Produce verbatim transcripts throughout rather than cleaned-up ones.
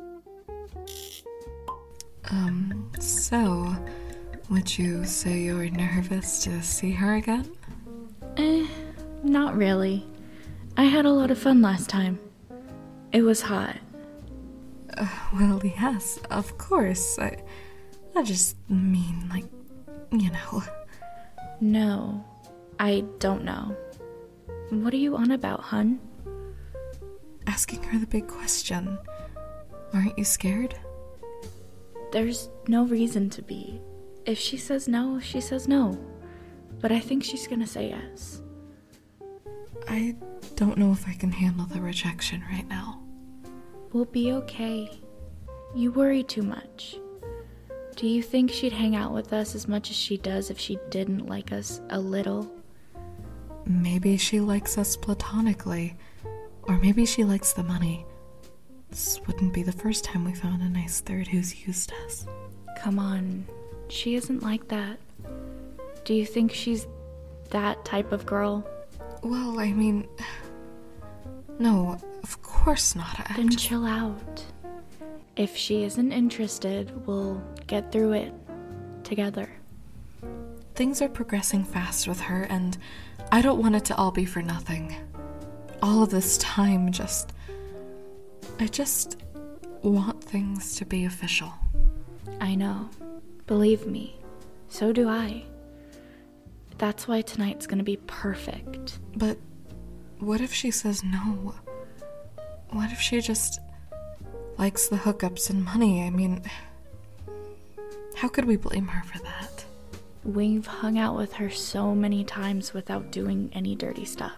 Um, so, would you say you're nervous to see her again? Eh, not really. I had a lot of fun last time. It was hot. Uh, well, yes, of course. I, I just mean, like, you know. No, I don't know. What are you on about, hun? Asking her the big question. Aren't you scared? There's no reason to be. If she says no, she says no. But I think she's gonna say yes. I don't know if I can handle the rejection right now. We'll be okay. You worry too much. Do you think she'd hang out with us as much as she does if she didn't like us a little? Maybe she likes us platonically. Or maybe she likes the money. This wouldn't be the first time we found a nice third who's used us. Come on. She isn't like that. Do you think she's that type of girl? Well, I mean... No, of course not. I Then just... chill out. If she isn't interested, we'll get through it together. Things are progressing fast with her, and I don't want it to all be for nothing. All of this time just... I just want things to be official. I know. Believe me. So do I. That's why tonight's gonna be perfect. But what if she says no? What if she just likes the hookups and money? I mean, how could we blame her for that? We've hung out with her so many times without doing any dirty stuff.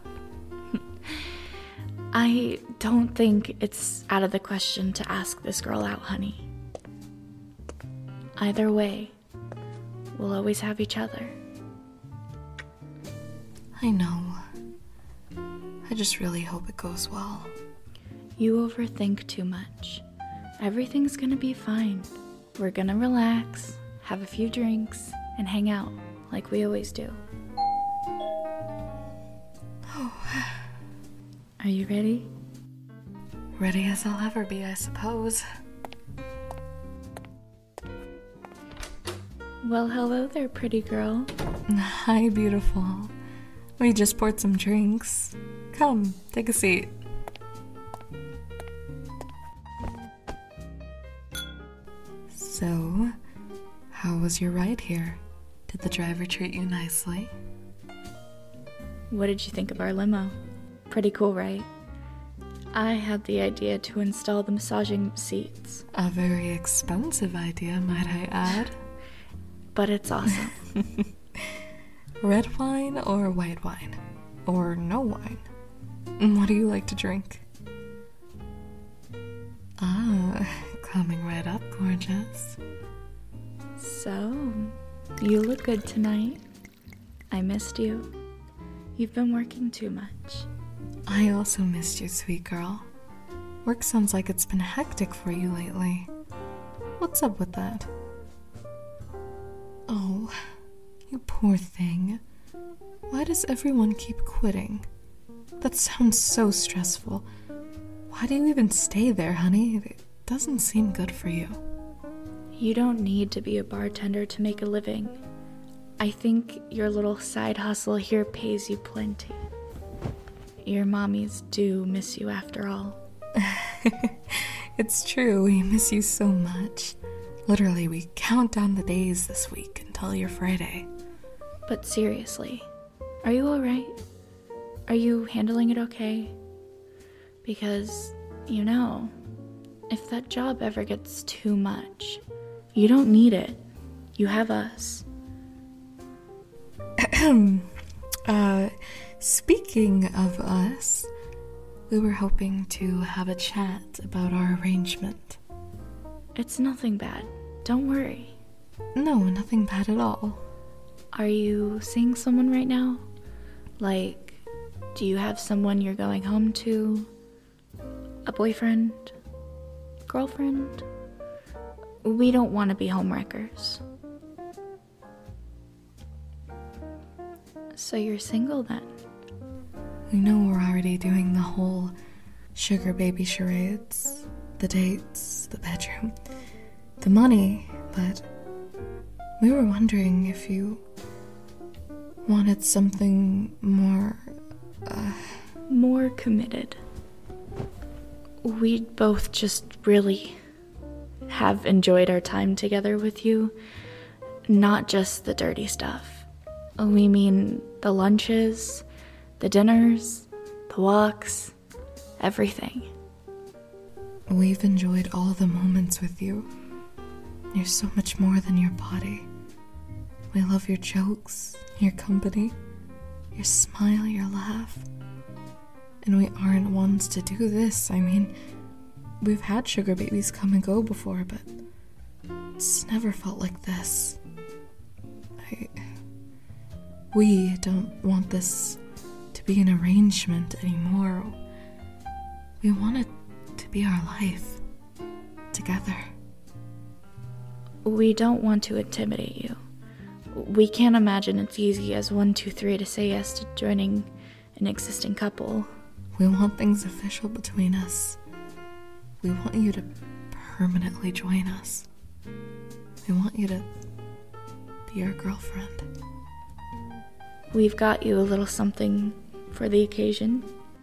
I don't think it's out of the question to ask this girl out, honey. Either way, we'll always have each other. I know. I just really hope it goes well. You overthink too much. Everything's gonna be fine. We're gonna relax, have a few drinks, and hang out like we always do. Oh. Are you ready? Ready as I'll ever be, I suppose. Well, hello there, pretty girl. Hi, beautiful. We just poured some drinks. Come, take a seat. So, how was your ride here? Did the driver treat you nicely? What did you think of our limo? Pretty cool, right? I had the idea to install the massaging seats. A very expensive idea, might I add. But it's awesome. Red wine or white wine? Or no wine? What do you like to drink? Ah, coming right up, gorgeous. So, you look good tonight. I missed you. You've been working too much. I also missed you, sweet girl. Work sounds like it's been hectic for you lately. What's up with that? Oh, you poor thing. Why does everyone keep quitting? That sounds so stressful. Why do you even stay there, honey? It doesn't seem good for you. You don't need to be a bartender to make a living. I think your little side hustle here pays you plenty. Your mommies do miss you after all. It's true, we miss you so much. Literally, we count down the days this week until your Friday. But seriously, are you alright? Are you handling it okay? Because, you know, if that job ever gets too much, you don't need it. You have us. uh, speaking of us, we were hoping to have a chat about our arrangement. It's nothing bad. Don't worry. No, nothing bad at all. Are you seeing someone right now? Like, do you have someone you're going home to? A boyfriend? Girlfriend? We don't want to be homewreckers. So you're single then? We know we're already doing the whole sugar baby charades. the dates, the bedroom, the money, but we were wondering if you wanted something more, uh... more committed. We both just really have enjoyed our time together with you, not just the dirty stuff. We mean the lunches, the dinners, the walks, everything. We've enjoyed all the moments with you. You're so much more than your body. We love your jokes, your company, your smile, your laugh. And we aren't ones to do this. I mean, we've had sugar babies come and go before, but it's never felt like this. I... We don't want this to be an arrangement anymore. We want it to be our life, together. We don't want to intimidate you. We can't imagine it's easy as one, two, three to say yes to joining an existing couple. We want things official between us. We want you to permanently join us. We want you to be our girlfriend. We've got you a little something for the occasion.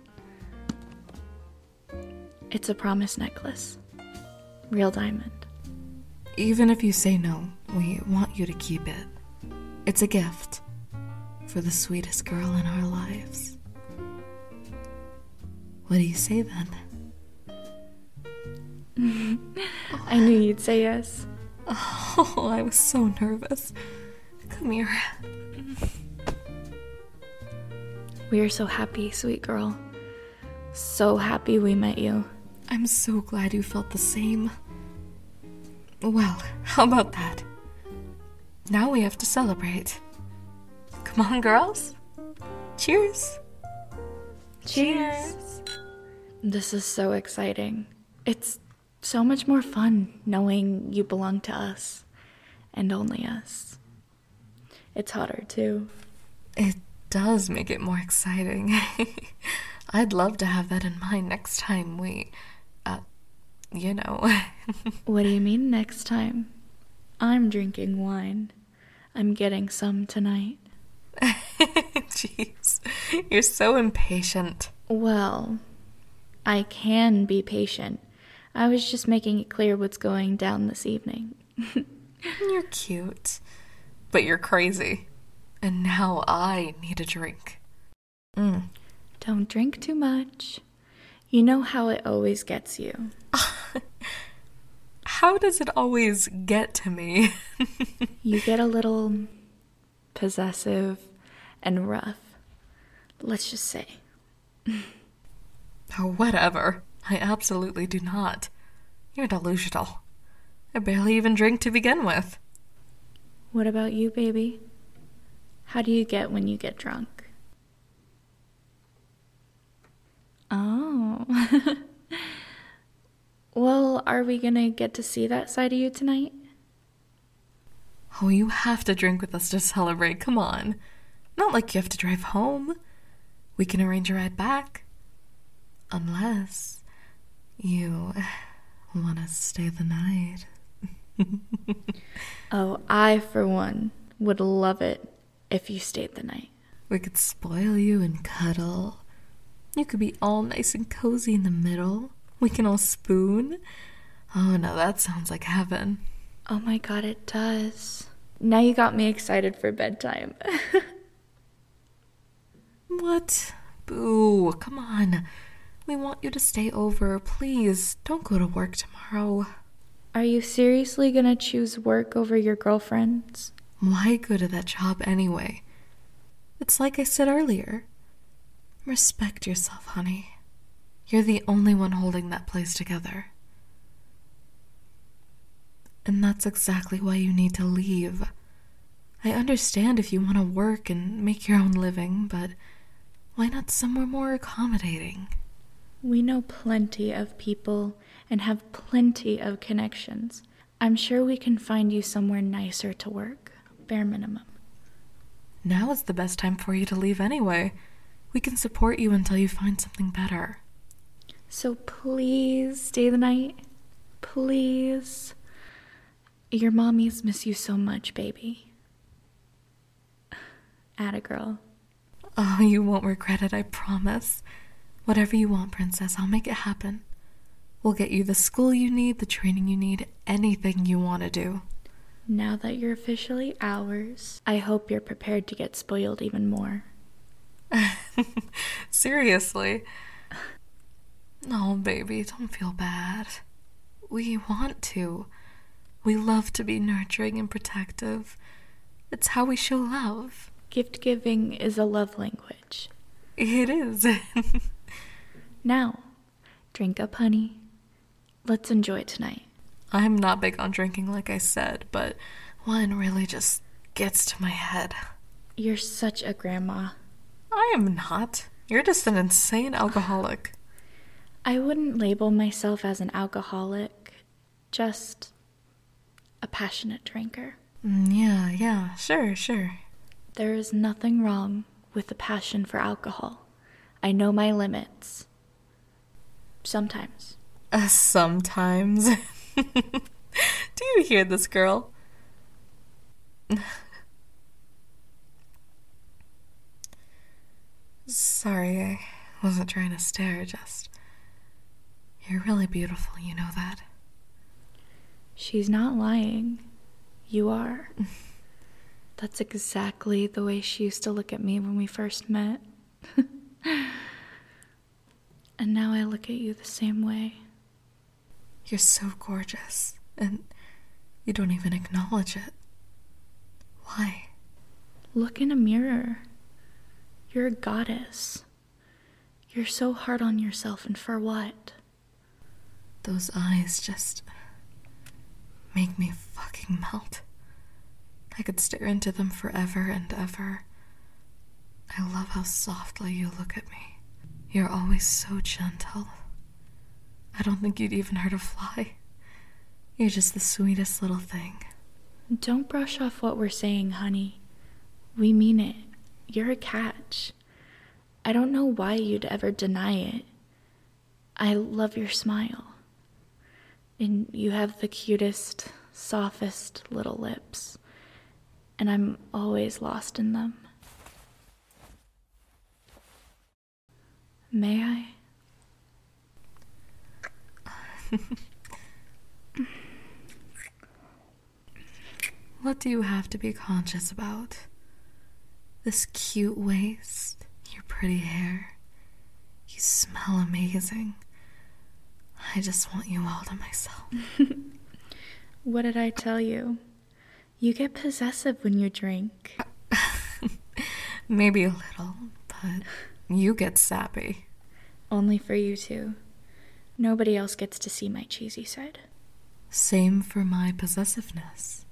It's a promise necklace. Real diamond. Even if you say no, we want you to keep it. It's a gift for the sweetest girl in our lives. What do you say then? I knew you'd say yes. Oh, I was so nervous. Come here. We are so happy, sweet girl. So happy we met you. I'm so glad you felt the same. Well, how about that? Now we have to celebrate. Come on, girls. Cheers. Cheers. This is so exciting. It's so much more fun knowing you belong to us and only us. It's hotter too. It does make it more exciting. I'd love to have that in mind next time we, uh, you know. What do you mean next time? I'm drinking wine. I'm getting some tonight. Jeez, you're so impatient. Well, I can be patient. I was just making it clear what's going down this evening. You're cute, but you're crazy. And now I need a drink. Mm. Don't drink too much. You know how it always gets you. How does it always get to me? You get a little possessive and rough. Let's just say. Oh, whatever. I absolutely do not. You're delusional. I barely even drink to begin with. What about you, baby? How do you get when you get drunk? Oh. Well, are we gonna get to see that side of you tonight? Oh, you have to drink with us to celebrate. Come on. Not like you have to drive home. We can arrange a ride back. Unless you want to stay the night. Oh, I, for one, would love it if you stayed the night. We could spoil you and cuddle. You could be all nice and cozy in the middle. We can all spoon. Oh, no, that sounds like heaven. Oh my god, it does. Now you got me excited for bedtime. What? Boo, come on. We want you to stay over. Please, don't go to work tomorrow. Are you seriously gonna choose work over your girlfriends? Why go to that job anyway? It's like I said earlier. Respect yourself, honey. You're the only one holding that place together. And that's exactly why you need to leave. I understand if you want to work and make your own living, but why not somewhere more accommodating? We know plenty of people and have plenty of connections. I'm sure we can find you somewhere nicer to work, bare minimum. Now is the best time for you to leave anyway. We can support you until you find something better. So please stay the night. please. Your mommies miss you so much, baby. Atta girl. Oh, you won't regret it, I promise. Whatever you want, princess, I'll make it happen. We'll get you the school you need, the training you need, anything you want to do. Now that you're officially ours, I hope you're prepared to get spoiled even more. Seriously? No, baby, don't feel bad. We want to. We love to be nurturing and protective. It's how we show love. Gift giving is a love language. It is. Now, drink up, honey. Let's enjoy it tonight. I'm not big on drinking, like I said, but wine really just gets to my head. You're such a grandma. I am not. You're just an insane alcoholic. I wouldn't label myself as an alcoholic, just a passionate drinker. Mm, yeah, yeah, sure, sure. There is nothing wrong with a passion for alcohol. I know my limits. Sometimes. Uh, sometimes. Do you hear this, girl? Sorry, I wasn't trying to stare, just... You're really beautiful, you know that? She's not lying. You are. That's exactly the way she used to look at me when we first met. And now I look at you the same way. You're so gorgeous, and you don't even acknowledge it. Why? Look in a mirror. You're a goddess. You're so hard on yourself, and for what? Those eyes just make me fucking melt. I could stare into them forever and ever. I love how softly you look at me. You're always so gentle. I don't think you'd even hurt a fly. You're just the sweetest little thing. Don't brush off what we're saying, honey. We mean it. You're a catch. I don't know why you'd ever deny it. I love your smile. And you have the cutest, softest little lips. And I'm always lost in them. May I? What do you have to be conscious about? This cute waist, your pretty hair. You smell amazing. I just want you all to myself. What did I tell you? You get possessive when you drink. Maybe a little, but you get sappy. Only for you two. Nobody else gets to see my cheesy side. Same for my possessiveness.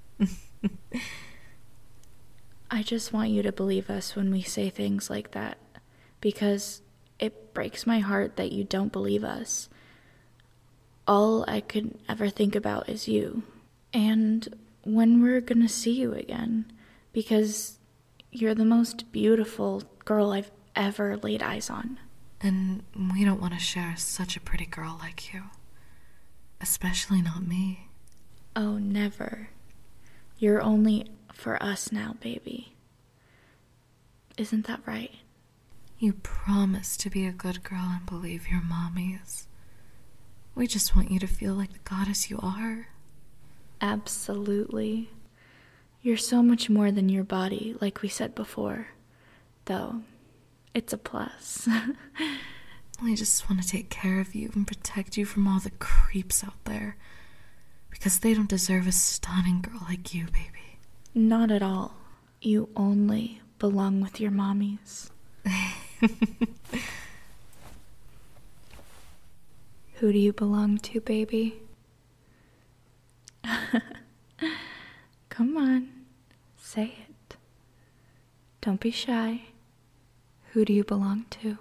I just want you to believe us when we say things like that, because it breaks my heart that you don't believe us. All I could ever think about is you, and when we're gonna see you again, because you're the most beautiful girl I've ever laid eyes on. And we don't want to share such a pretty girl like you. Especially not me. Oh, never. You're only for us now, baby. Isn't that right? You promise to be a good girl and believe your mommy is. We just want you to feel like the goddess you are. Absolutely. You're so much more than your body, like we said before. Though, it's a plus. I just want to take care of you and protect you from all the creeps out there. Because they don't deserve a stunning girl like you, baby. Not at all. You only belong with your mommies. Who do you belong to, baby? Come on, say it. Don't be shy. Who do you belong to?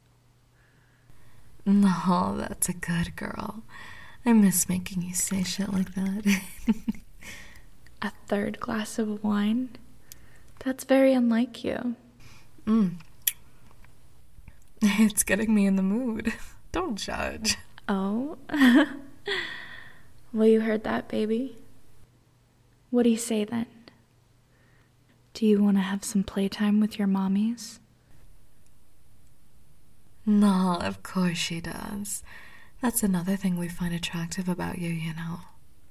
No, that's a good girl. I miss making you say shit like that. A third glass of wine? That's very unlike you. Mm. It's getting me in the mood. Don't judge. Oh? Well, you heard that, baby. What do you say then? Do you want to have some playtime with your mommies? No, of course she does. That's another thing we find attractive about you, you know.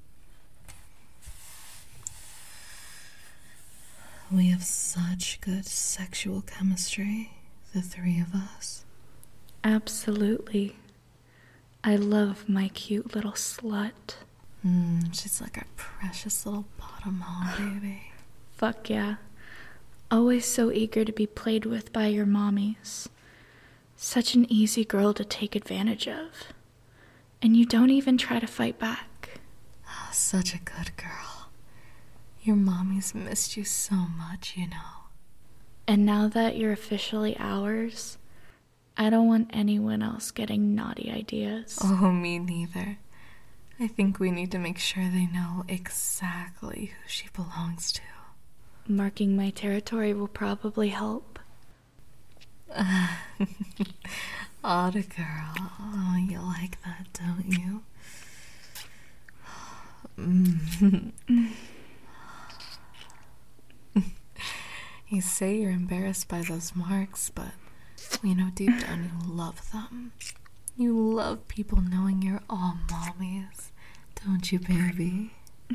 We have such good sexual chemistry, the three of us. Absolutely. I love my cute little slut. Mm, she's like our precious little bottom hole, baby. Fuck yeah. Always so eager to be played with by your mommies. Such an easy girl to take advantage of. And you don't even try to fight back. Oh, such a good girl. Your mommy's missed you so much, you know. And now that you're officially ours, I don't want anyone else getting naughty ideas. Oh, me neither. I think we need to make sure they know exactly who she belongs to. Marking my territory will probably help. Otta girl. Oh, you like that, don't you? Mm. You say you're embarrassed by those marks, but we know deep down you love them. You love people knowing you're all mommies, don't you, baby?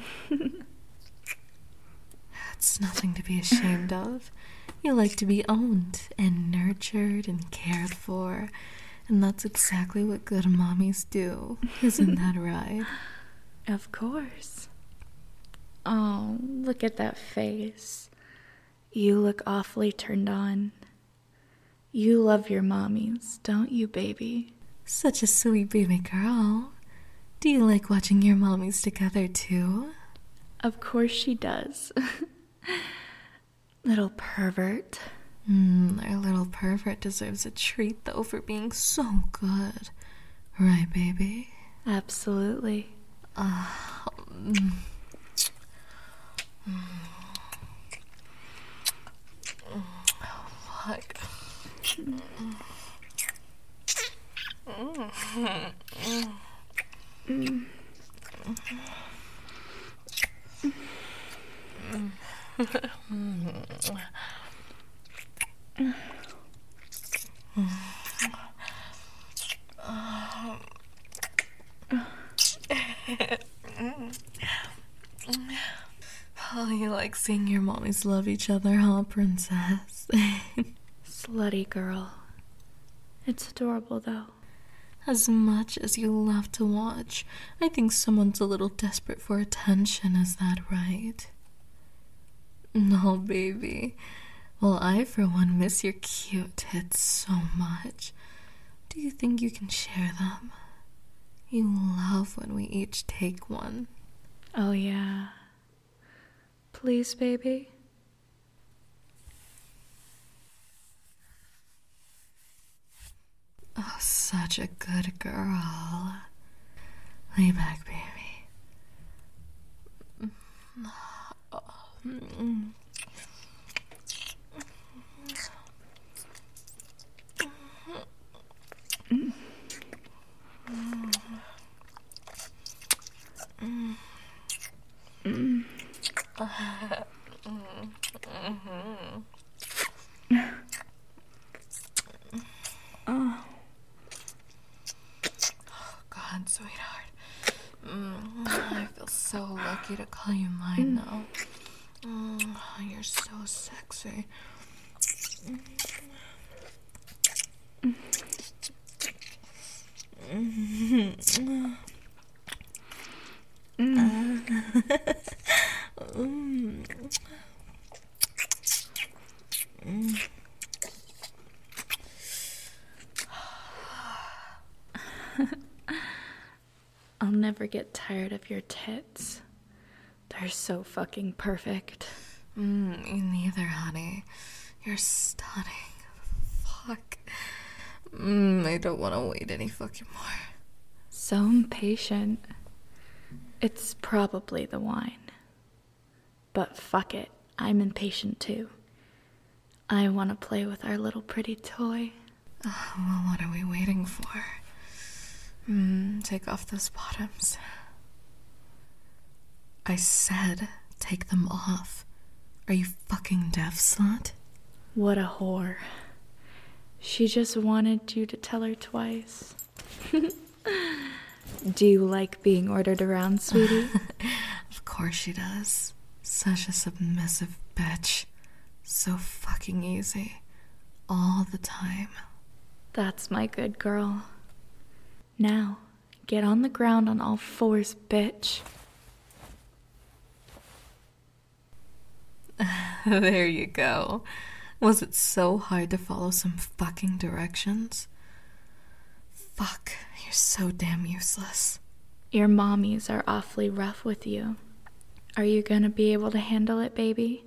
It's nothing to be ashamed of. You like to be owned and nurtured and cared for, and that's exactly what good mommies do. Isn't that right? Of course. Oh, look at that face. You look awfully turned on. You love your mommies, don't you, baby? Such a sweet baby girl. Do you like watching your mommies together, too? Of course she does. Little pervert. Mm, our little pervert deserves a treat, though, for being so good. Right, baby? Absolutely. Uh, mm, mm, oh, fuck. Mm, mm, mm, mm. Oh, you like seeing your mommies love each other, huh, princess? Slutty girl. It's adorable, though. As much as you love to watch, I think someone's a little desperate for attention, is that right? No, baby. Well, I, for one, miss your cute tits so much. Do you think you can share them? You love when we each take one. Oh, yeah. Please, baby? Oh, such a good girl. Lay back, baby. Mm. Oh. God, sweetheart. Mm, I feel so lucky to call you mine now. Mm, you're so sexy. Mm. I'll never get tired of your tits. They're so fucking perfect. Mm, me neither, honey. You're stunning. Fuck. Mm, I don't want to wait any fucking more. So impatient. It's probably the wine. But fuck it, I'm impatient too. I want to play with our little pretty toy. Uh, well, what are we waiting for? Mm, take off those bottoms. I said take them off. Are you fucking deaf, slut? What a whore. She just wanted you to tell her twice. Do you like being ordered around, sweetie? Of course she does. Such a submissive bitch. So fucking easy. All the time. That's my good girl. Now, get on the ground on all fours, bitch. There you go. Was it so hard to follow some fucking directions? Fuck, you're so damn useless. Your mommies are awfully rough with you. Are you gonna be able to handle it, baby?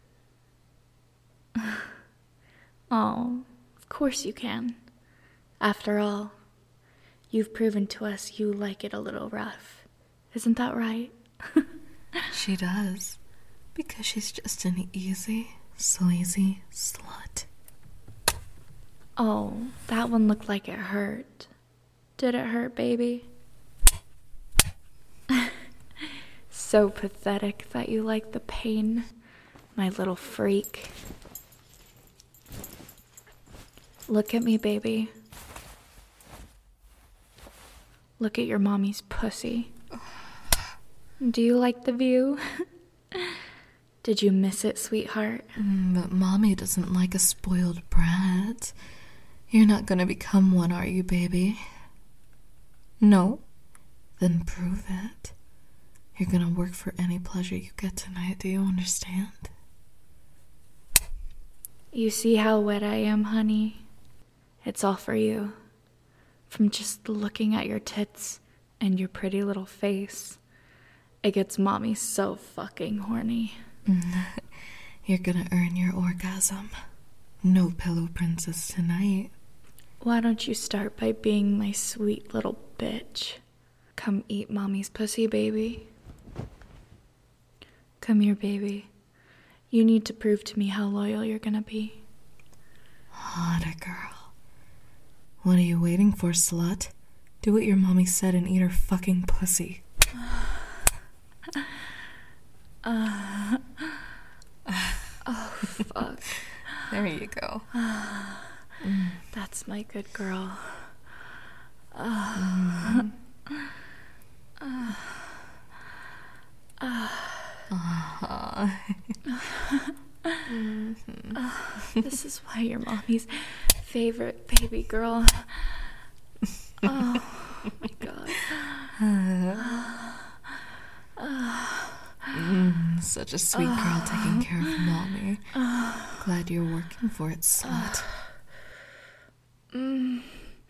Oh, of course you can. After all, you've proven to us you like it a little rough. Isn't that right? She does. Because she's just an easy, sleazy slut. Oh, that one looked like it hurt. Did it hurt, baby? So pathetic that you like the pain, my little freak. Look at me, baby. Look at your mommy's pussy. Do you like the view? Did you miss it, sweetheart? Mm, but mommy doesn't like a spoiled brat. You're not gonna become one, are you, baby? No? Then prove it. You're gonna work for any pleasure you get tonight, do you understand? You see how wet I am, honey? It's all for you. From just looking at your tits and your pretty little face, it gets mommy so fucking horny. You're gonna earn your orgasm. No pillow princess tonight. Why don't you start by being my sweet little bitch? Come eat mommy's pussy, baby. Come here, baby. You need to prove to me how loyal you're gonna be. Hotter girl. What are you waiting for, slut? Do what your mommy said and eat her fucking pussy. Uh, oh, fuck. There you go. Mm. That's my good girl. Uh, mm. uh, uh, uh. mm-hmm. uh, this is why you're mommy's favorite baby girl. Oh my god. Uh, uh, mm, such a sweet uh, girl taking care of mommy. Uh, Glad you're working for it, slut. Uh, mm,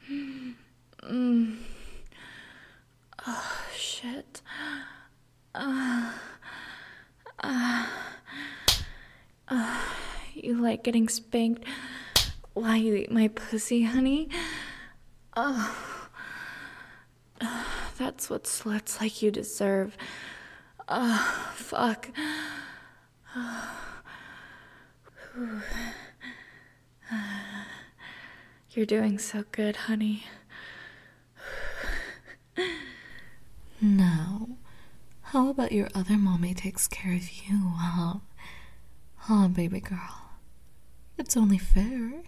mm, oh, shit. Uh, uh, uh, you like getting spanked while you eat my pussy, honey? Oh, uh, that's what sluts like you deserve. Oh, fuck. You're doing so good, honey. Now, how about your other mommy takes care of you, huh? Huh, baby girl? It's only fair.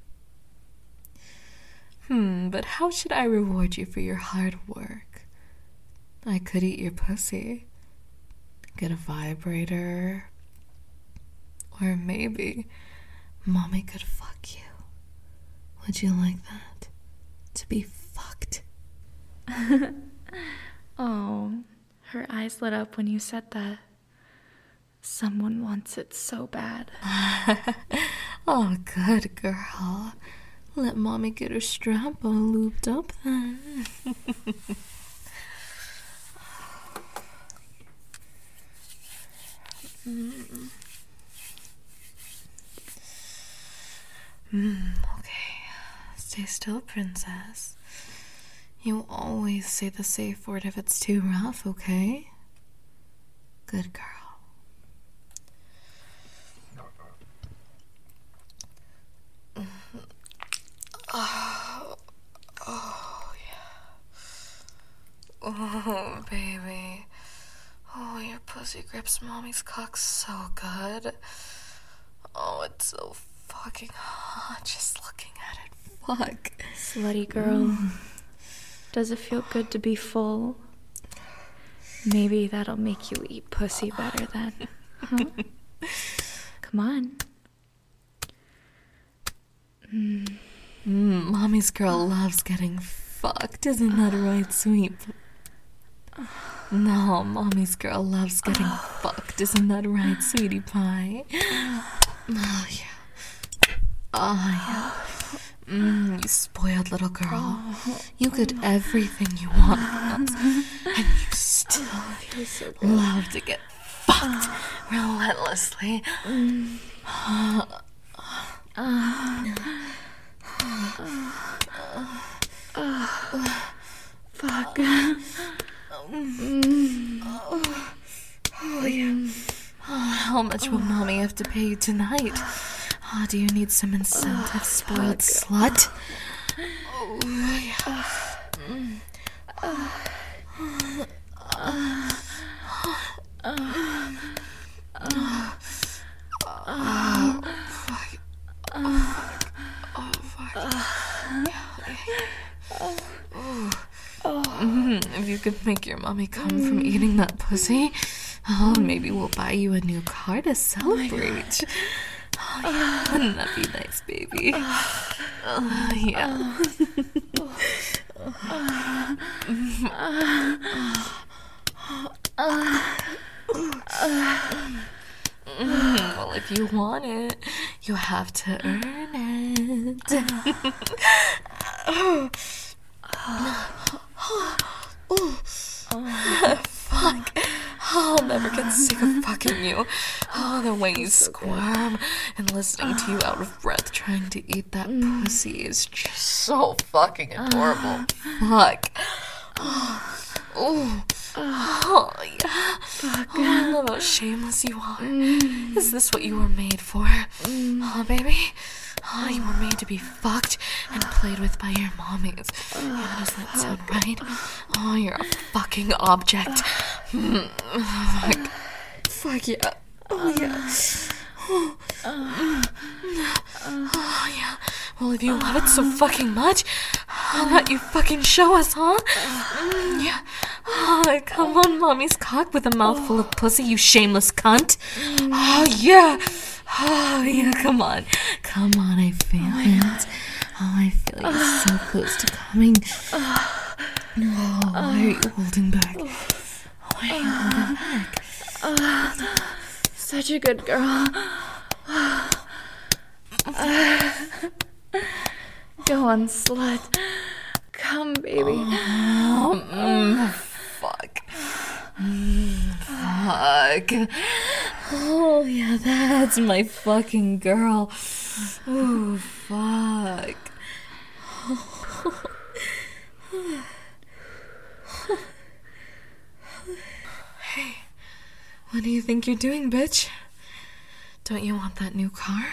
Hmm, but how should I reward you for your hard work? I could eat your pussy. Get a vibrator. Or maybe mommy could fuck you. Would you like that? To be fucked? Oh, her eyes lit up when you said that. Someone wants it so bad. Oh, good girl. Let mommy get her strap all looped up then. mm. Mm, okay. Stay still, princess. You always say the safe word if it's too rough, okay? Good girl. Oh, oh, yeah. Oh, baby. Oh, your pussy. pussy grips mommy's cock so good. Oh, it's so fucking hot just looking at it. Fuck. Slutty girl. Mm. Does it feel good to be full? Maybe that'll make you eat pussy better then. Huh? Come on. Mm. Mm, mommy's girl loves getting fucked. Isn't that right, sweet? No, mommy's girl loves getting fucked. Isn't that right, sweetie pie? Oh, yeah. Oh, yeah. Mm, you spoiled little girl. You get everything you want from us, and you still so love to get fucked relentlessly. Uh, uh, Fuck. Oh, yeah. How much will mommy have to pay you tonight? Oh, do you need some incentive, spoiled slut? Oh, yeah. Mm. Uh, uh, uh, uh, oh, fuck. Oh, fuck. Oh, fuck. Oh. Mm, if you could make your mommy come from eating that pussy, oh, maybe we'll buy you a new car to celebrate. Oh, yeah. Wouldn't that be nice, baby? Oh, yeah. Mm, well, if you want it, you have to earn it. Fuck. Oh, I'll never get sick of fucking you. Oh, the way you squirm and listening to you out of breath trying to eat that pussy is just so fucking adorable. Fuck. Oh, oh, oh yeah. Oh, I love how shameless you are. Is this what you were made for? Oh, baby? Oh, you were made to be fucked and played with by your mommies. Yeah, does that sound right? Oh, you're a fucking object. Mm, fuck. Fuck yeah. Oh, yeah. Oh. Oh, yeah. Well, if you love it so fucking much, I'll let you fucking show us, huh? Mm, yeah. Oh, come on, mommy's cock with a mouthful of pussy, you shameless cunt. Oh, yeah. Oh, yeah, come on. Come on, I feel oh it. Oh, I feel like you're so close to coming. Oh, why are you holding back? Why are you holding back? Uh, such a good girl. Uh, go on, slut. Come, baby. Oh, mm, fuck. Mm, fuck. Oh, yeah, that's my fucking girl. Oh, fuck. Hey, what do you think you're doing, bitch? Don't you want that new car?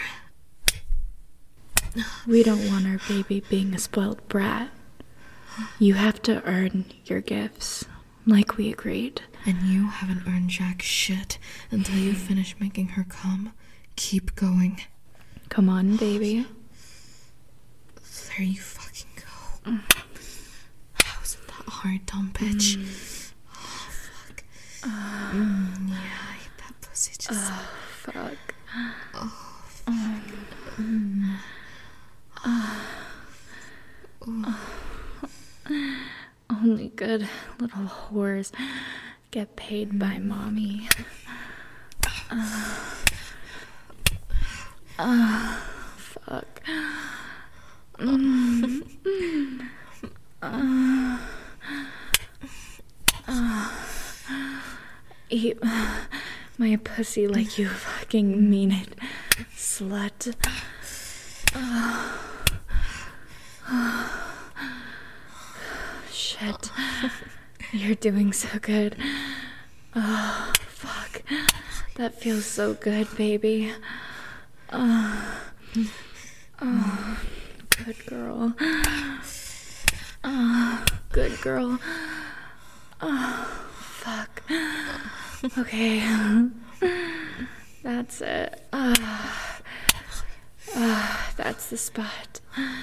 We don't want our baby being a spoiled brat. You have to earn your gifts, like we agreed. And you haven't earned jack shit until you finish making her come. Keep going. Come on, baby. There you fucking go. How is it that hard, dumb bitch? Mm. Oh, fuck. Uh, mm, yeah, I hate that pussy just... Oh, fuck. Oh, fuck. Mm. Uh, uh, only good little whores get paid by mommy. Uh, uh, fuck. Mm. uh, uh, eat my pussy like you fucking mean it, slut. Uh, uh, shit. You're doing so good. Oh, fuck. That feels so good, baby. Oh, oh, good girl. Oh, good girl. Oh, fuck. Okay. That's it. Ah, ah, that's the spot.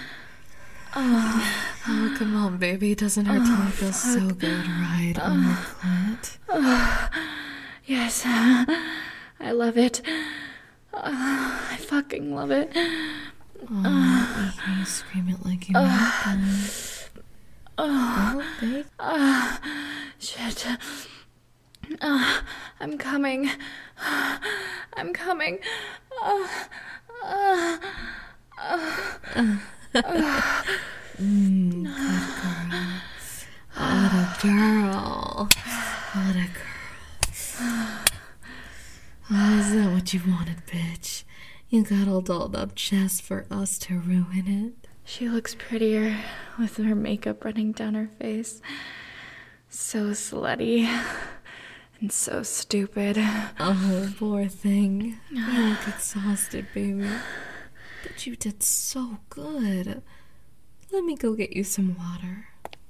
Oh, oh, come on, baby. Doesn't her tongue feel so good right on your clit? Oh, yes. I love it. Oh, I fucking love it. Oh, let me scream it like you mean it. Oh, Oh, babe. oh, shit. Oh, I'm coming. I'm coming. Oh, oh, oh. Mm, good girl. What a girl. What a girl. Oh, is that what you wanted, bitch? You got all dolled up just for us to ruin it? She looks prettier with her makeup running down her face. So slutty. And so stupid. Oh, poor thing. You look exhausted, baby. But you did so good. Let me go get you some water.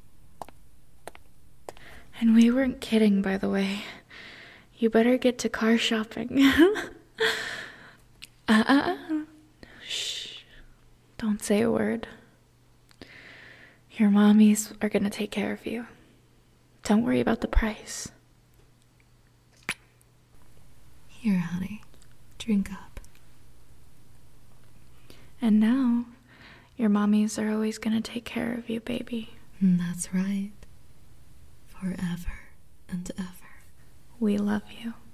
And we weren't kidding, by the way. You better get to car shopping. uh-uh. Shh. Don't say a word. Your mommies are gonna take care of you. Don't worry about the price. Here, honey. Drink up. And now, your mommies are always gonna take care of you, baby. That's right. Forever and ever. We love you.